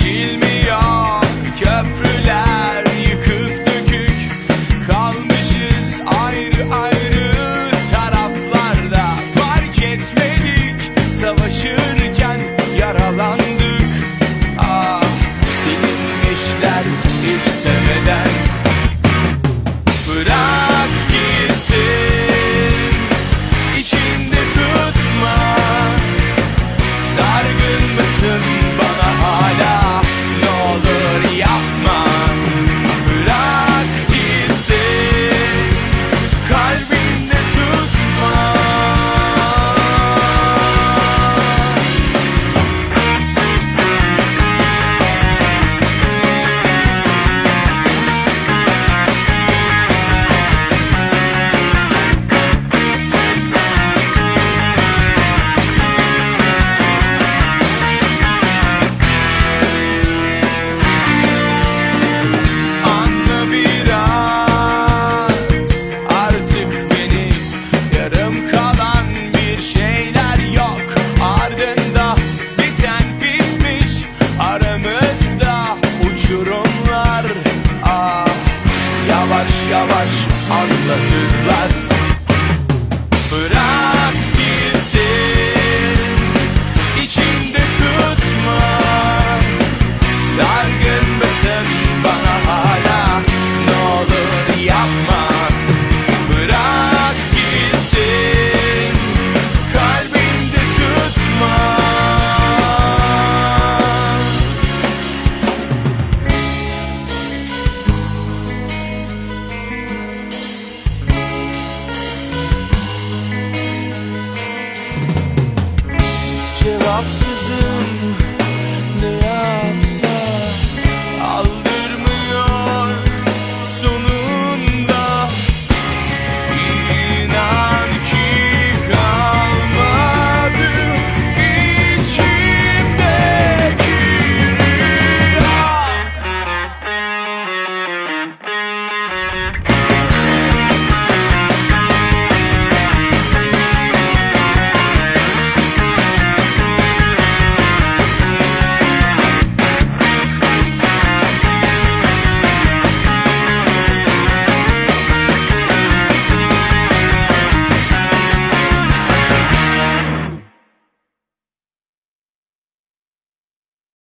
geçilmiyor. Köprüler yıkık dökük, kalmışız ayrı ayrı taraflarda. Fark etmedik, savaşırken yaralandık. Ah, silinmişler istemeden. Bırak gitsin, içinde tutma. Dargın mısın bana hala? Ne olur yapma. Bırak gitsin, kalbinde tutma. Anla biraz artık beni, yarım kalan bir şeyler yok. Ardında biten bitmiş, aramızda uçurumlar. Ah, yavaş yavaş anlasınlar.